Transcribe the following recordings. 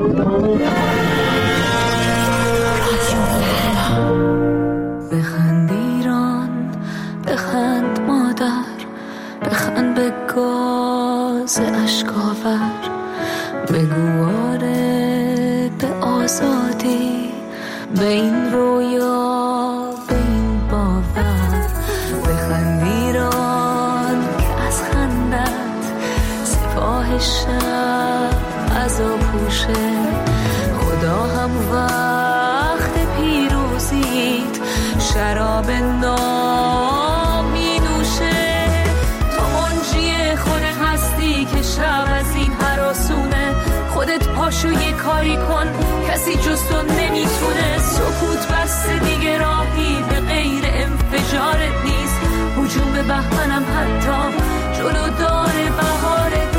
بخند ایران، بخند مادر، بخند به گاز اشکاور، بگو آره به آزادی، به این رویا، به این باور. بخند ایران که از خندت سپاه شب عزا پوشه، خدا هم وقت پیروزیت شراب نام می نوشه. تو منجی خود هستی که شب از این هراسونه، خودت پاشو یه کاری کن کسی جز تو نمیتونه. سکوت بسته دیگه راهی به غیر انفجارت نیست، هجوم به بهمنم حتی جلو داره بهارت.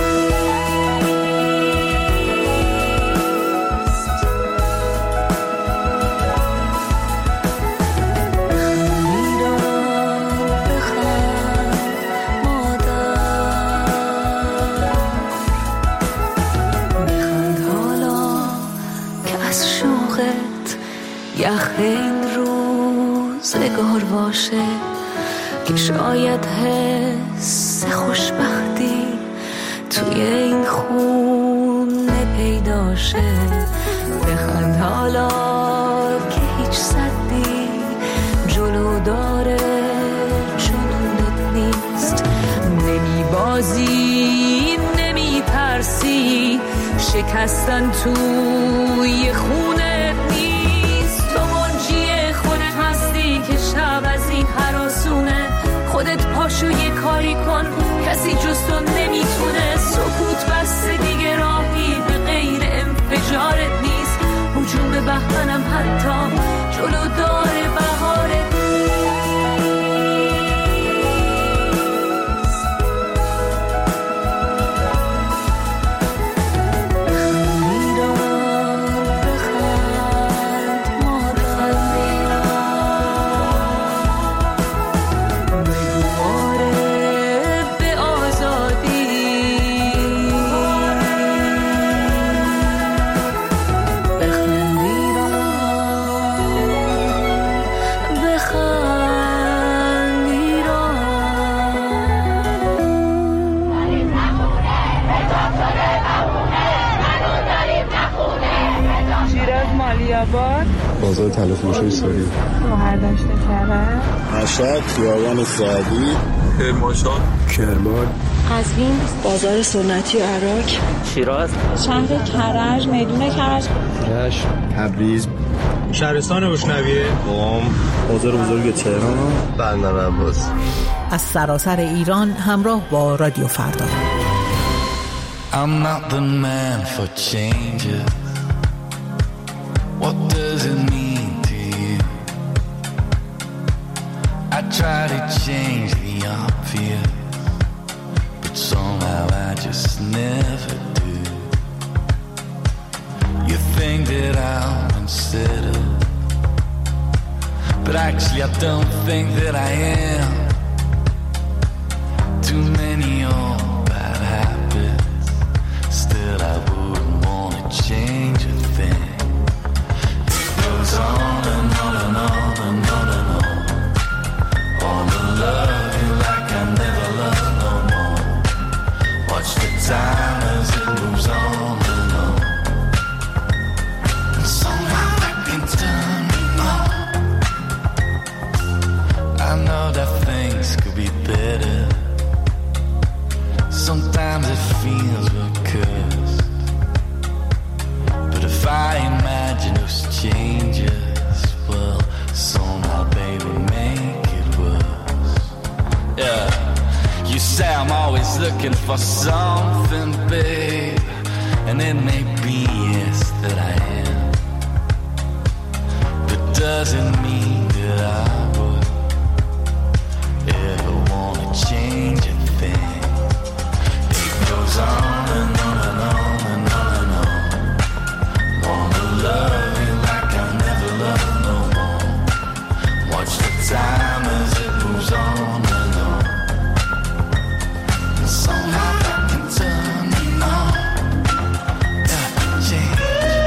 یخ این روزگار باشه که شاید حس خوشبختی توی این خونه پیدا شه. بخند حالا که هیچ صدی جلو داره جنونت نیست، نمی بازی نمی ترسی، شکستن توی خونه نیست. تو منجی خودت هستی که شب از این هراسونه، خودت پاشو یه کاری کن کسی جز تو نمیتونه. سکوت بسته دیگه راهی به غیر انفجارت نیست، هجوم به بهمنم حتی جلو داره بهارت. بازار طلا فروشی سوری، بهرداشت کرد، مشهد، خیابان سعدی، کرمانشاه، کرمان، قزوین، بازار سنتی عراق، شیراز، شهر کرج، میدون کرج، رشت، تبریز، شهرستان بوشنویه، قم، بازار بزرگ تهران، بندر عباس. از سراسر ایران همراه با رادیو فردا. I'm not the man for changes. What does it mean to you? I try to change the obvious, but somehow I just never do. You think that I'm unsettled, but actually I don't think that I am. Too many old bad habits, still I wouldn't want to change a thing. Goes on and on and on and on and on. Wanna love you like I never loved no more. Watch the time as it moves on and on, and somehow I can turn me on. I know that things could be better. Sometimes it feels we're cursed, but if I imagine those changes, well, somehow baby make it worse. Yeah, you say I'm always looking for something, babe, and it may be yes that I am, but does it mean that I would ever want to change a thing? It goes on and on and on and on and on. Wanna love you like I never loved no more. Watch the time as it moves on and on, and somehow I can turn me on. Yeah, change.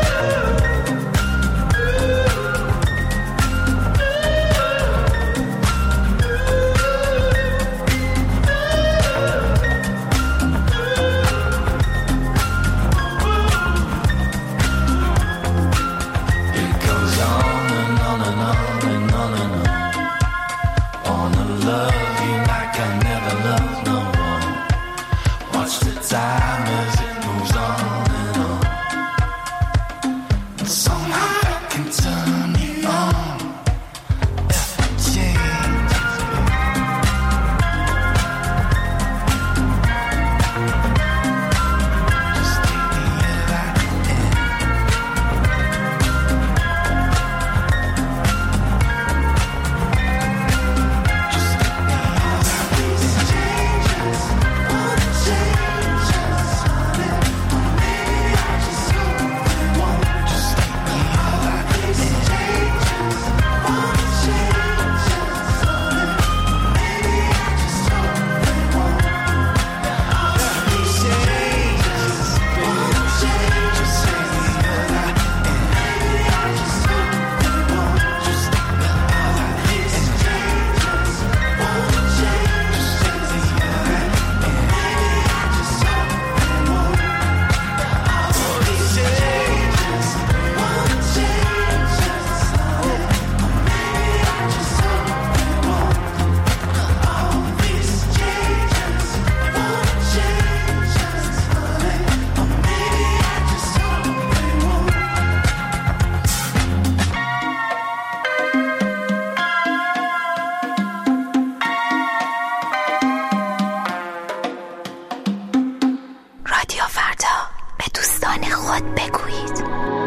بگویید.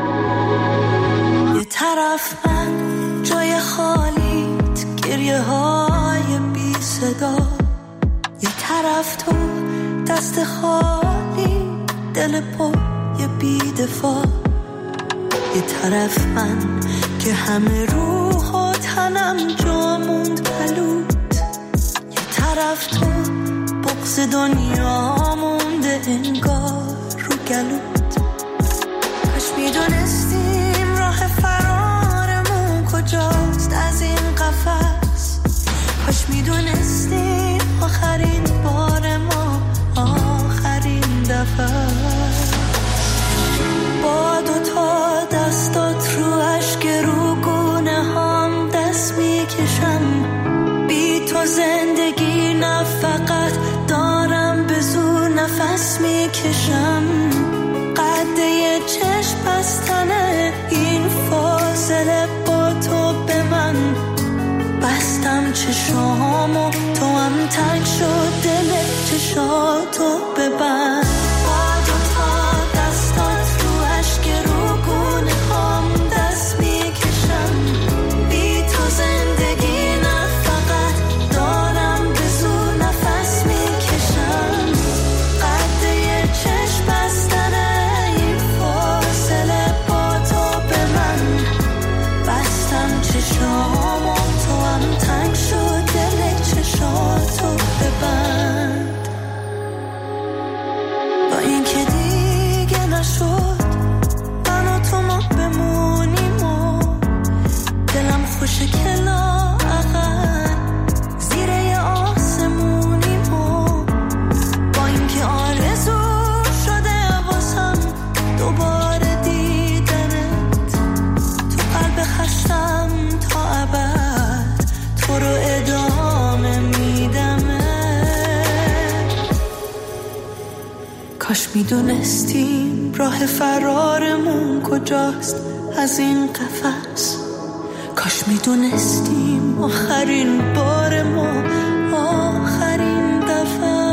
یه طرف من جای خالیت، گریه های بی صدا، یه طرف تو دست خالی، دل پر یه بی دفاع، یه طرف من که همه روح و تنم جا موند پلوت، یه طرف تو بغض دنیا مونده انگار رو گلوت. کاش میدونستیم راه فرارمون کجاست از این قفس، کاش میدونستیم آخرین بار ما آخرین دفعه. با دوتا دستات رو اشک رو گونه هم دست میکشم، بی تو زندگی نه فقط دارم به زور نفس میکشم. قده چشم بستنه این فاصله با تو به من، بستم چشامو تو هم تنگ شد دل چشاتو ببند. با دوتا دستات رو اشک رو گونه هم دست میکشم، بی تو زندگی نه فقط دارم به زور نفس میکشم. قده چشم بستنه این فاصله با تو به من، بستم چشامو تو هم تنگ شد دل چشاتو ببند. با این که دیگه نشد من و تو ما بمونیم و دلم خوشه که لااقل زیر یه آسمونیم و با این که آرزو شده واسم دوباره دیدنت، تو قلب خستم تا ابد تو رو ادامه میدمه. کاش میدونستیم راه فرارمون کجاست از این قفس، کاش میدونستیم آخرین بار ما آخرین دفعه.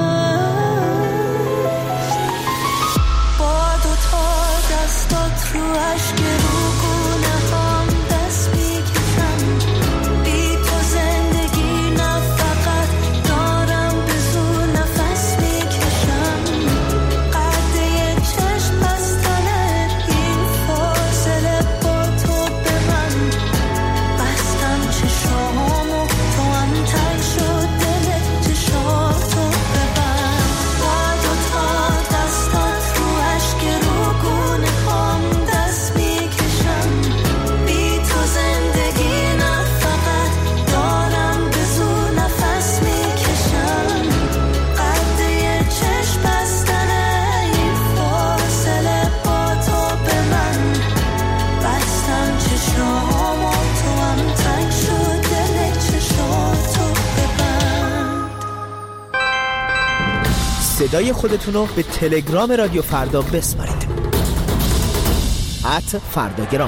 با دوتا دستات رو اشک رو گونه هم دست میکشم، بی تو زندگی نه فقط دارم به زور نفس میکشم. قده چشم بستنه این فاصله با تو به من، بستم چشامو تو هم تنگ شد دل چشاتو ببند. با دوتا دستات رو اشک رو گونه هم دست میکشم، بی تو زندگی نه فقط دارم به زور نفس میکشم. قده چشم بستنه این فاصله با تو به من، بستم چشامو تو هم تنگ شد دل چشاتو ببند. صدای خودتونو به تلگرام رادیو فردا بسپارید. @فرداگرام.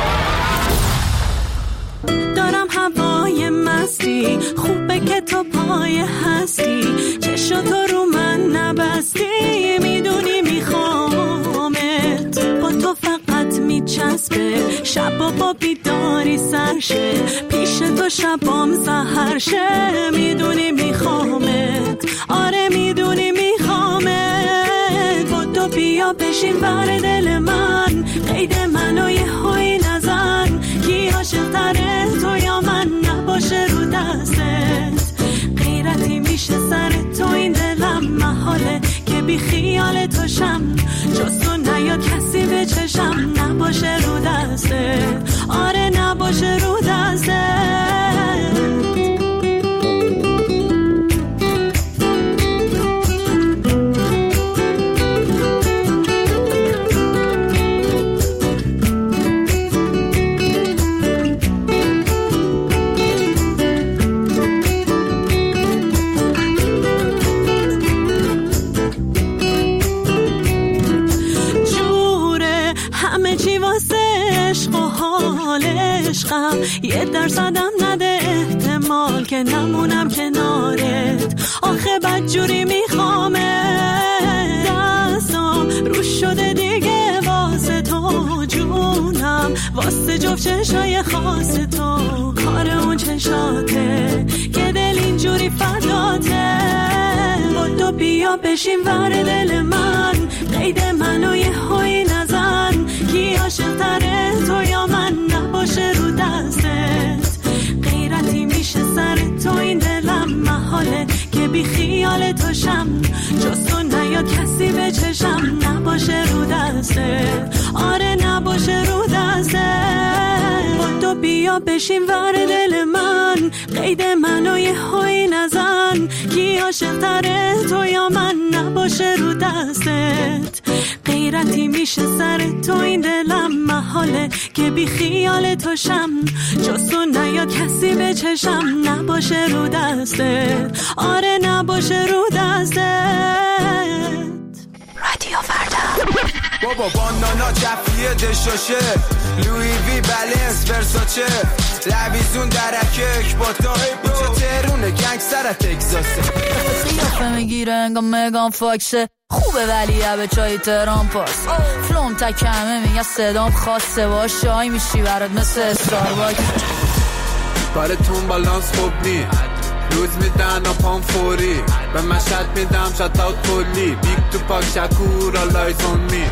دارم هوای مستی، خوبه که تو پای هستی، چشاتو رو من نبستی، میدونی میخوامت، با تو فقط میچسبه، شبا با بیداری سرشه، پیش تو شبام سحر شه، میدونی میخوامت، آره میدونی میخوامت، با تو بیا بشین بر دل من، قید منو یه هایی نزن، کی عاشق تره تو یا من، نباشه رو دستت، غیرتی میشه سر تو این دلم، محاله که بی خیال تو شم، جز تو نیاد کسی به چشم، نباشه رو دستت، آره نباشه رو دستت. یه درصدم نده احتمال که نمونم کنارت، آخه بدجوری میخوامه، دستم رو شده دیگه واسه جفت چشای خاص تو، کار اون چشاته که دل اینجوری فداته. تو بیا بشین ور دل من، قید منو یه هایی نزن، کی عاشق تره تو یا من نباشه رو دستت. غیرتی میشه سر تو این دلم، محاله که بی خیال تو شم، جز تو نیاد کسی به چشم نباشه رو دستت. آره نباشه رو دستت. تو بیا بشین ور دل من، قید منو یه هایی نزن، کی عاشق تره تو یا من نباشه رو دستت. غیرتی میشه سر تو این دلم، محاله که بی خیال تو شم، جز تو نیاد کسی به چشم نباشه رو دستت. آره نباشه رو دستت. رادیو فردا. بابا باندانا کفیه دشاشه، لوی وی بلنس ورساچه، لویزون درکک با تا اینجا تهرونه گنگستر تگزاسه. قیافه میگیره انگا مگان فاکسه، خوبه ولی به چای تهران پاس. فلوم تکمه میگه صدام خاصه، باش شای میشی برات مثل استارباکس. کارتون بالانس خوب نی، روز میدن پام فوری، به مشهد میدم شات اوت کلی، بیگ تو پاک شکور آلایز اون می.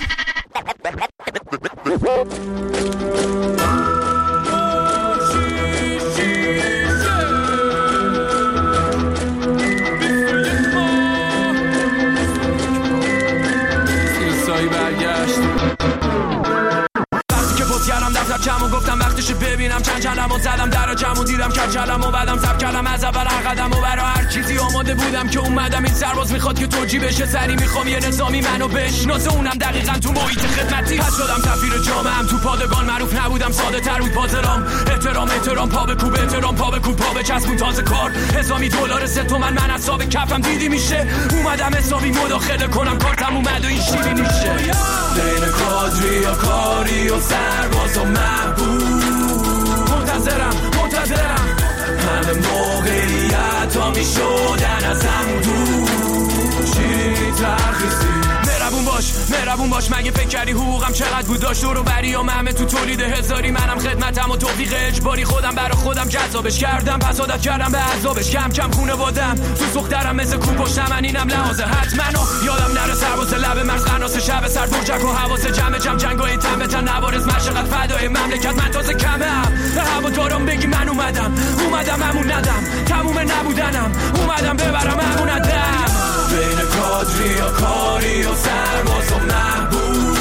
کمو گفتم وقتش ببینم، چند کلمو زدم در جمعو دیدم کلمو بعدم سب کلم از اول قدمو برا هر چیزی آماده بودم که اومدم. این سرباز میخواد که توجی بشه، سری میخوام یه نظامی منو بشناسه، اونم دقیقاً تو محیط خدمتی. پس شدم سفیر جامعه‌ام تو پادگان، معروف نبودم ساده تر بود پازرام. احترام پا بکوب، احترام پا بکوب، پا به چسبون تازه کار. حسابی دلار 3 تومن من حساب کفم دیدی میشه، اومدم حسابی مداخله کنم، کارتم اومد و این شیرینی میشه. بین کادری و کاری و سرباز و محبوب منتظرم همه موقعیت ها می شدن ازم دور. شیرینی ترخیصی مهربون باش مگه فکر کردی حقوقم چقدر بود؟ داشت رو بری یا همه تو تولید هزاری، منم خدمتم و توفیق اجباری، خودم برا خودم جذابش کردم، پس عادت کردم به عذابش. کم خونه بادم تو سخترم مثل کو پشت من، اینم لحاظه حتما یادم نره سرباز لب مرز قناس شب سر برجک و حواس جمع جنگ و این تن به تن نوارز مشقت فدای مملکت. من تازه کمه هم به هوا دارم بگی من اومدم همون ندم، تموم نبودنم اومدم ببرم همون ندم. بین کادری و کاری و سرباز و محبوب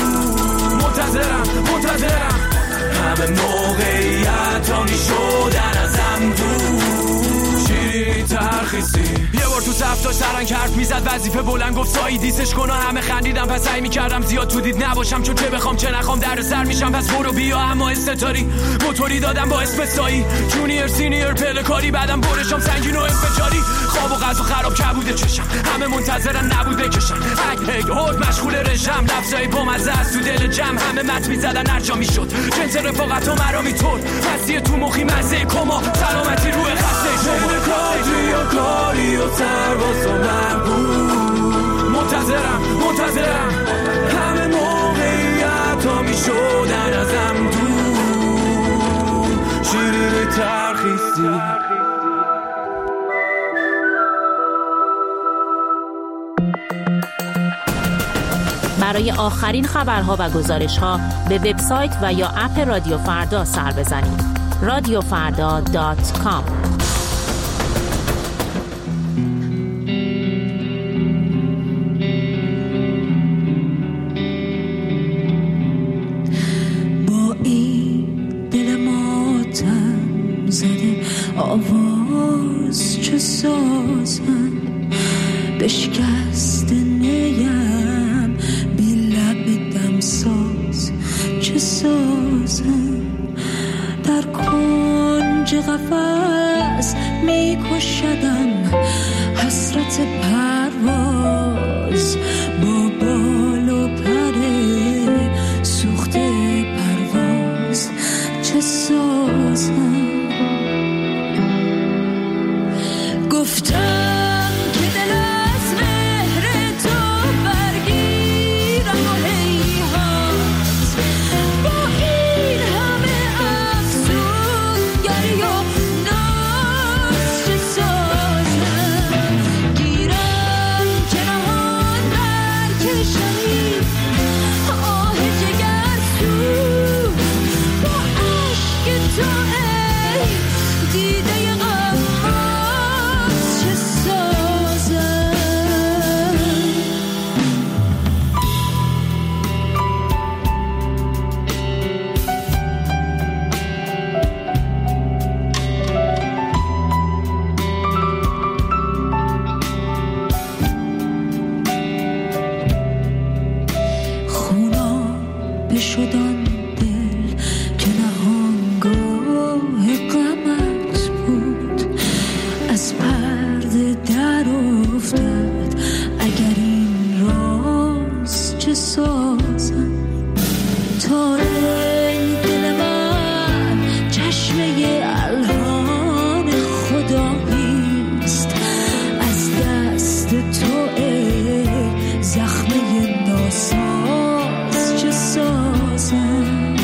منتظرم همه موقعیت ها می شدن ازم دور. شیرینی ترخیصی یه بار تو صف داشت سرنگ حرف میزد، وظیفه بلند گفت سایی دیسش کن، همه خندیدم پس سعی میکردم زیاد تو دید نباشم، چون چه بخوام چه نخوام در سر میشم. پس برو بیا اما استتاری موتوری دادم با اسم سایی، جونیر سینیر پلکاری، بعدم برشم سنگین و انفجاری. خواب و غذا خراب کبوده چشم، همه منتظرن نبود بکشن، هک هورد مشغول رژم، لفظای با مزه از تو دل جمع، همه مت میزدن هر جا میشد، جنس رفاقت و مرا میطور، مسیح تو مخی مزه کما، سلامتی روی خسته شما. کادری و کاری و سرباز و محبوب منتظرم همه موقعیت ها میشدن ازم دور. شیرینی ترخیصی برای آخرین خبرها و گزارش‌ها به وبسایت و یا اپ رادیو فردا سر بزنید. radiofarda.com. با این دل ماتم زده آواز چه سازم، بشکست نیم بی لب دمساز چه سازم، در کنج قفس میکشدم حسرت پرواز، با بال و پر سوخته پرواز چه سازم. گفتم که دل از مهر تو برگیرم و هیهات، با این همه شدن دل که نهانگاه غمت بود از پرده در افتاد. اگر این راز چه سازم تا ای دل من چشمه الهام خداییست از دست تو ای زخمه ناساز چه سازم.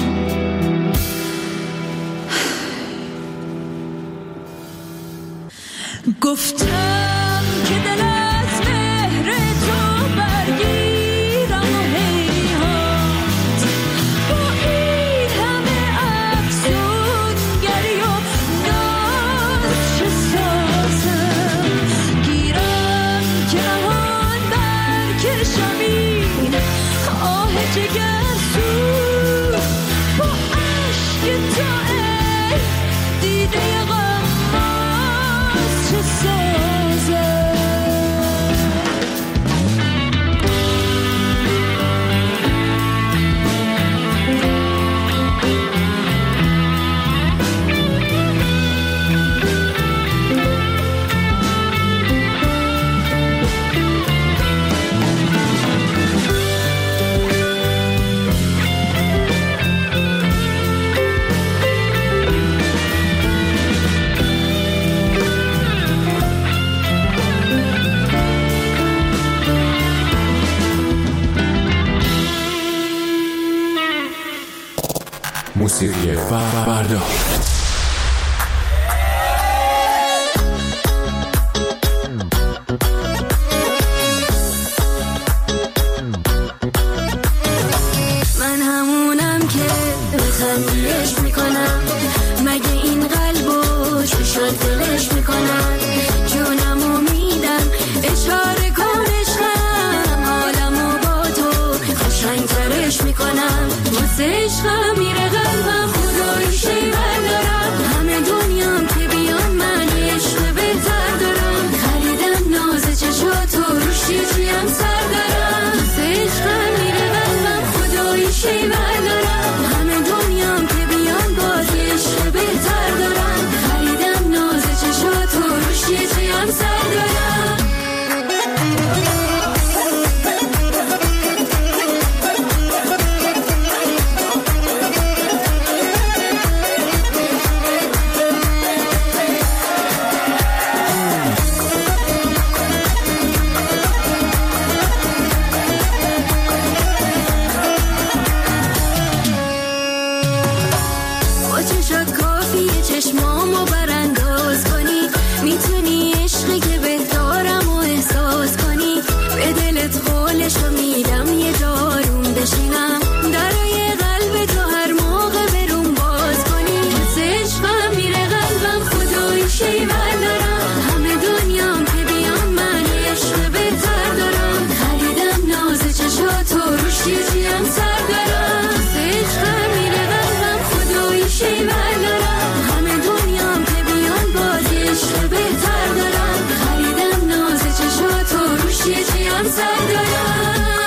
گفتم که دل از مهر تو برگیرم و هیهات با این همه افسونگری و ناز چه سازم. گیرم که نهان برکشم این آه جگرسوز با عشق تو ای دیده غماز چه سازم. موسیقی فردا. من همونم که بخندیش میکنم مگه این قلبو چشات دلش میکنم جونمو میدم اشاره کن عشقم حالمو با تو قشنگترش میکنم واسه عشقم میره قلبم خدایی شیور دارم همه دنیام که بیان من عشق بهتر دارم خریدم ناز چشاتو روش چیم سر دارم واسه عشقم میره قلبم خدایی شیور دارم همه دنیام که بیان باز عشق بهتر دارم خریدم ناز چشاتو روش چیم سر دارم. با چشات کافیه چشمامو برانداز کنی میتونی عشقی که بهتارم و احساس کنی به دلت قولشو میدم یه جارون بشینم درای قلب تو هر موقع برون باز کنی واسه عشقم میره قلبم خدایی شیور دارم همه دنیام که بیان من عشق بهتر دارم خریدم ناز چشاتو روش چیم سر دارم واسه عشقم میره قلبم خدایی شیور دارم همه دنیام که بیان باز عشق بهتر دارم خریدم ناز چشاتو روش چیم سر دارم.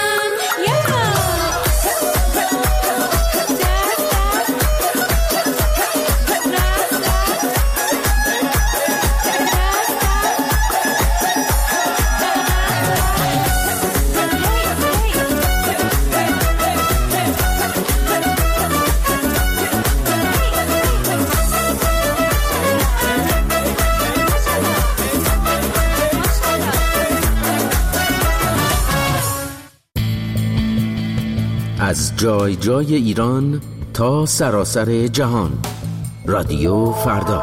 از جای جای ایران تا سراسر جهان رادیو فردا.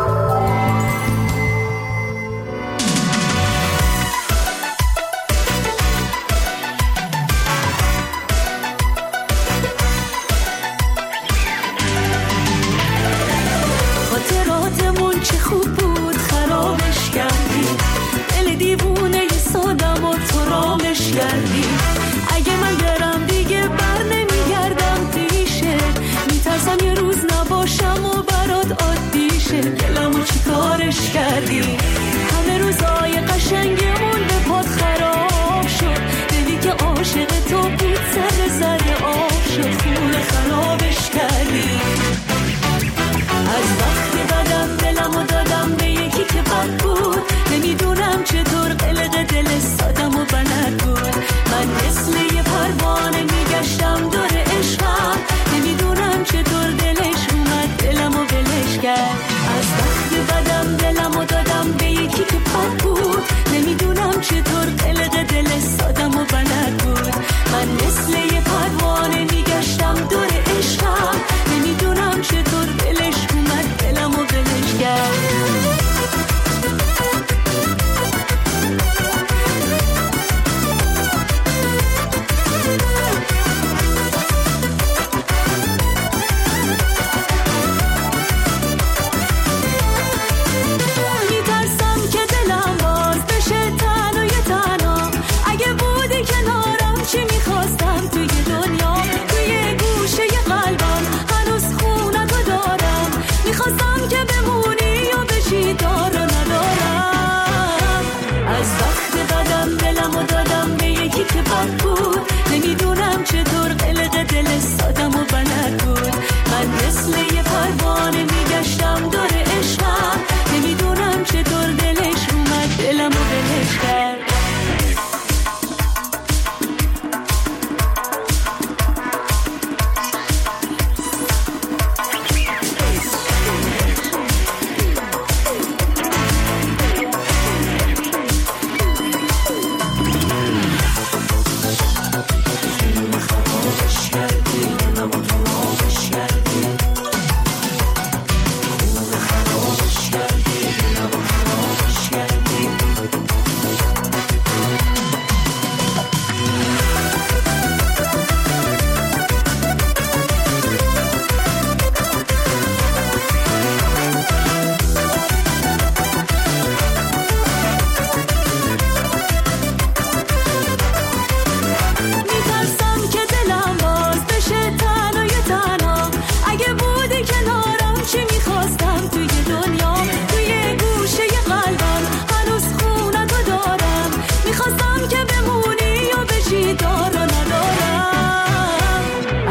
خاطراتمون چه خوب بود خرابش کردی دل دیوونه سادم و تو رامش کردی اگه من برم دیگه بر نمیگردم پیشه میترسم یه روز نباشم و برات عادی شه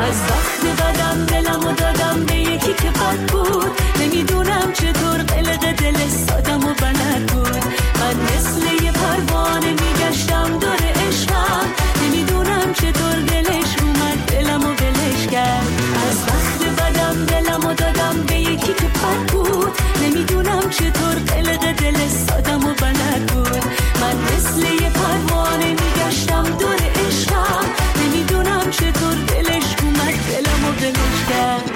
از وقت بدم دلمو دادم به یکی که بد بود، نمیدونم چطور قلق دل سادم و بلد بود. من مثل یه پروانه میگشتم دور عشقم، نمیدونم چطور دلش اومد دلمو ولش کرد. از وقت بدم دلمو دادم به یکی که بد بود، نمیدونم چطور قلق دل سادم و بلد بود. من مثل یه پروانه میگشتم دور عشقم، نمیدونم چطور دلش اومد دلمو ولش کرد.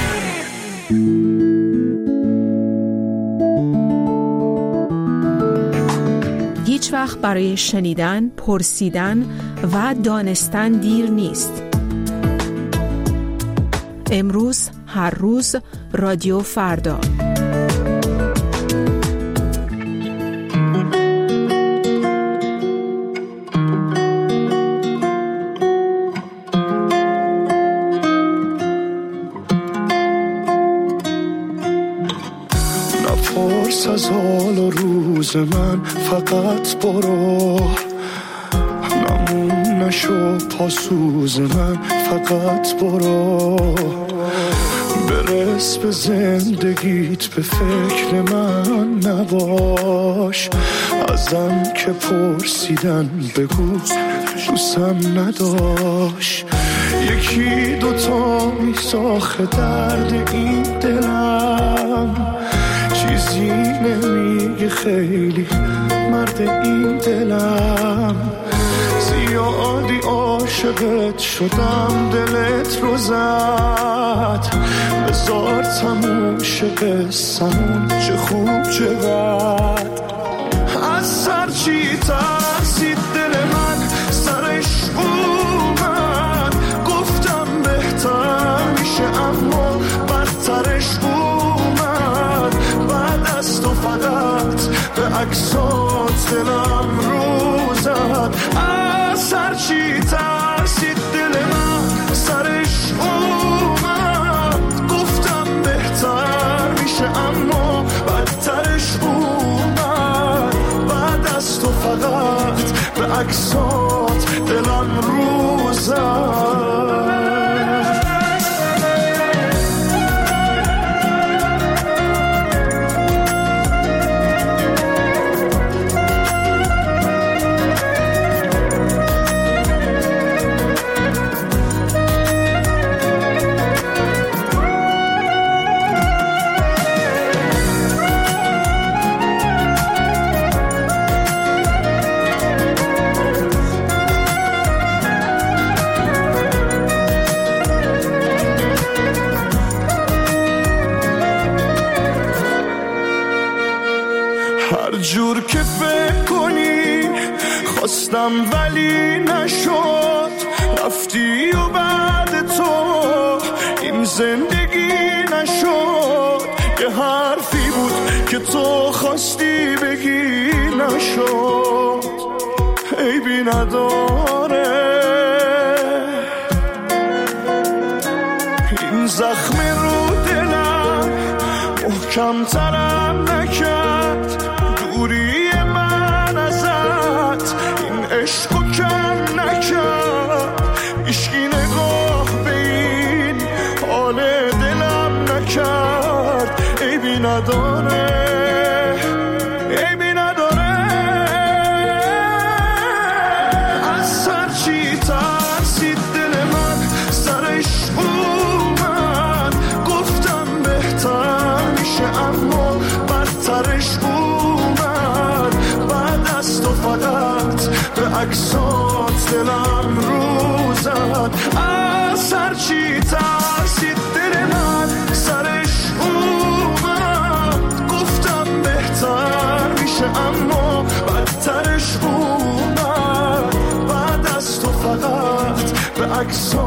هیچ وقت برای شنیدن، پرسیدن و دانستن دیر نیست. امروز، هر روز، رادیو فردا. نپرس از حال و روز من، فقط برو. نمون نشو پاسوز من، فقط برو. برس به زندگیت، به فکر من نباش. ازم که پرسیدن بگو دوستم نداشت. یکی دوتا میساخه درد این دلم، چیزی نمیگه خیلی مرد این دلم. زیادی عاشقت شدم دلت رو زد، بذار تموم شه قصه‌مون، چه خوب چه بد. از سر چی ترسید دل من، سرش اومد. گفتم بهتر میشه اما بدترش اومد. بعد از تو فقط به عکسات دلم رو زد. از سر چی ترسید دل من، سرش اومد. گفتم بهتر میشه اما بدترش اومد. بعد از تو فقط به عکسات دلم رو زد. هر جور که فکر کنی خواستم ولی نشد. رفتی و بعد تو این زندگی نشد. یه حرفی بود که تو خواستی بگی نشد. عیبی نداره این زخم رو دلم محکم ترم نکرد. دوری من ازت این عشقو کم نکرد. عشقی نگاه به این حال دلم نکرد. عیبی نداره، عیبی نداره. از سر چی ترسید دل من، سرش اومد. گفتم بهتر میشه اما بدترش اومد. بعد از تو فقط به عکسات دلم رو زد. از سر چی ترسید دل من، سرش اومد. گفتم بهتر میشه اما بدترش اومد. بعد از تو فقط به عکسات